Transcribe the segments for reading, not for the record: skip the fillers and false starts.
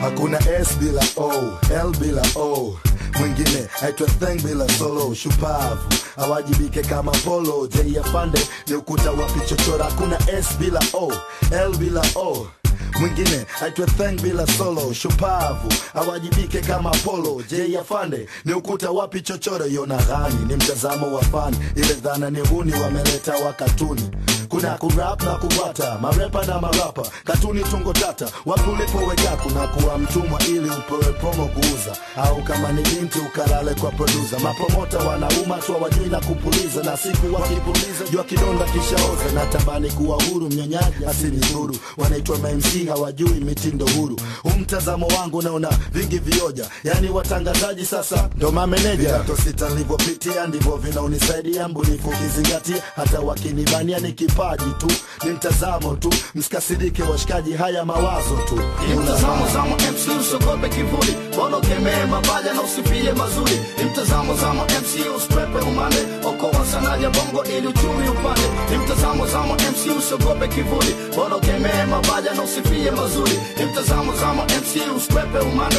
Hakuna S bila O, L bila O. Mwingine aitwa Thang bila solo. Shupavu awajibike kama polo. J Afande ni ukuta wa pichochora. Hakuna S bila O, L bila O. Mwingine aitwa Thang bila solo. Shupavu awajibike kama polo. J Afande ni ukuta wa pichochora. Yona Ghani ni mtazamo wa fani. Ile dhana ni huni wameleta wa katuni. Kuna kurap na kuwata, marepa na marapa. Katuni tungo tata, wapi ulipoweka. Kuna kuwa mtumwa ili upewe promo kuuza. Au kama ni binti ukalale kwa producer. Mapromota wanauma tu wajui na kupuliza. Na siku wakipuliza jua kidonda kishaoza. Na tabani kuwa huru mnyonyaji asinidhuru. Wanaitwa MC hawajui mitindo huru. Mtazamo wangu naona vingi vioja. Yani watangazaji sasa ndo mameneja. Vidato sita nilivyopitia ndivyo vinaunisaidia. Mbunifu kizingatia hata wakinibania nikipaji tu. Ni mtazamo tu, msikasirike washikaji, haya mawazo tu. Ni mtazamo zamo MC usogope kivuli. Bono kemee mabaya na usifie mazuri. Ni mtazamo zamo MC usprepe umane. Okoa sana ya bongo ili uchumi upande. Ni mtazamo zamo MC usogope kivuli. Bono kemee mabaya na usifie mazuri. Ni mtazamo zamo MC usprepe umane.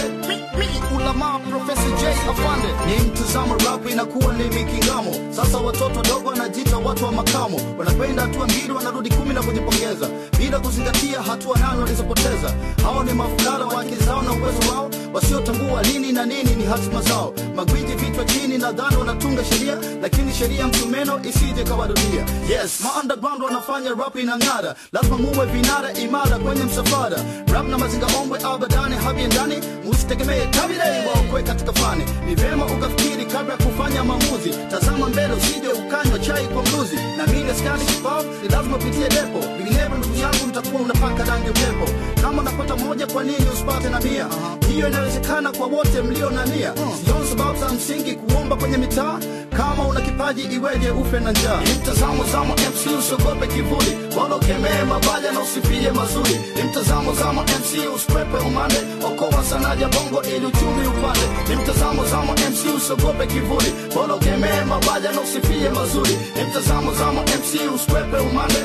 Ulama Professor J Afande. Ni mtazamo rap inakuwa ni mikingamo. Sasa watoto dogo wanajiita watu wa makamo. Wanapenda hatua mbili wanarudi 10 na kujipongeza. Bila kuzingatia hatua 8 walizopoteza. Hao ni mafukara wa akili zao na uwezo wao. Wasiotambua lini na nini ni hatima zao. Magwiji vichwa chini na dhano wanatunga sheria. Lakini sheria msumeno isije kawarudia. Yes, ma-underground wanafanya rap inang'ara. Lazima muwe vinara imara kwenye msafara. Rap na mazinga ombwe abadani habiendani. Musitegemee tabile waokwe katika fani. Ni vema ukafikiri kabla ya kufanya maamuzi. Tazama mbele usije ukanywa chai kwa mluzi. Na mimi skani kipavu ni lazima upitie depo. Vinginevyo ndugu yangu mtakuwa unapaka rangi upepo. Kama unapata moja kwa nini usipate na 100? Hiyo inawezekana kwa wote mlio na nia. Sioni sababu za msingi kuomba kwenye mitaa. Kama una kipaji iweje ufe na njaa. Ni mtazamo zamo MC usogope kivuli. Bono kemee mabaya na usifie mazuri. Ni mtazamo zamo MC usprepe umane. Okoa sana ya bongo ili uchumi upande. Ni mtazamo zamo MC usogope kivuli. Bono kemee mabaya na usifie mazuri. Ni mtazamo zamo MC usprepe umane.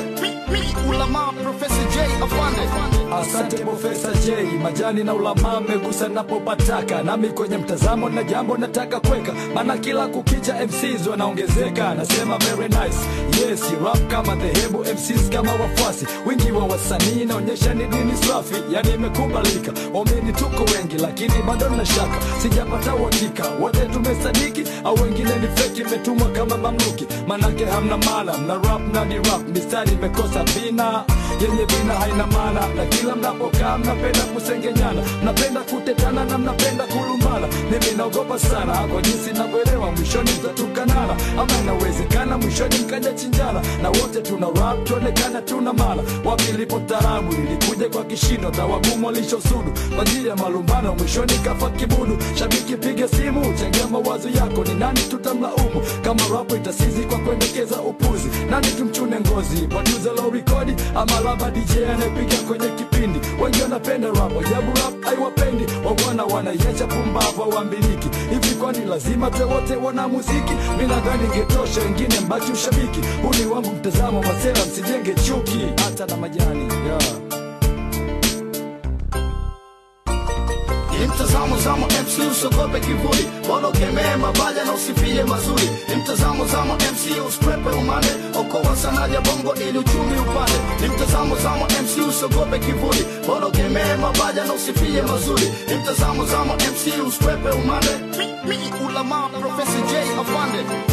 Ulama Professor J Afande. Asante Professor J. Majani na ulama megusa napopataka. Nami kwenye mtazamo na jambo nataka kweka. Maana kila kukicha MCs wanaongezeka. Nasema very nice. Yes, rap kama dhehebu, MCs kama wafuasi. Wingi wa wasanii naonyesha ni dini safi. Yani imekubalika. Omeni tuko wengi lakini bado na shaka. Sijapata uhakika wote tumesadiki au wengine ni fake imetumwa kama mamluki. Manake hamna maana, mna rap na ni rap. Mistari imekosa vina, yenye vina haina maana. Na kila mnapokaa mnapenda kusengenyana. Mnapenda kutetana na mnapenda kulumbana. Mimi naogopa sana kwa jinsi navyoelewa mwishoni mtatukanana. Ama inawezekana mwishoni mkaja chinjana. Na wote tuna rap tuonekana tuna mala. Wapi lipo tarabu ilikuja kwa kishindo. Tawagumu walishosudu kwa ajili ya malumbano. Mwishoni kafa kibudu. Shabiki piga simu changia mawazo yako. Ni nani tutamlaumu kama rap itasizi kwa kuendekeza upuzi? Nani tumchune ngozi? Producer low recording ama laba DJ anapiga kwenye kipindi. Wengi wanapenda rap, ajabu rap haiwapendi. Wangwana wanaiacha pumbavu wambiliki. Hivi kwani lazima tuwe wote wana muziki? Mimi nadhani ingetosha wengine mbaki ushabiki. Huu ni wangu mtazamo masela msijenge chuki. Hata na majani Ni mtazamo zamo MC usogope kivuli. Bono kemee mabaya na usifie mazuri. Ni mtazamo zamo MC usprepe umane. Okoa sana ya bongo ili uchumi upande. Ni mtazamo zamo MC usogope kivuli. Bono kemee mabaya na usifie mazuri. Ni mtazamo zamo MC usprepe umane. Ulama Professor J Afande.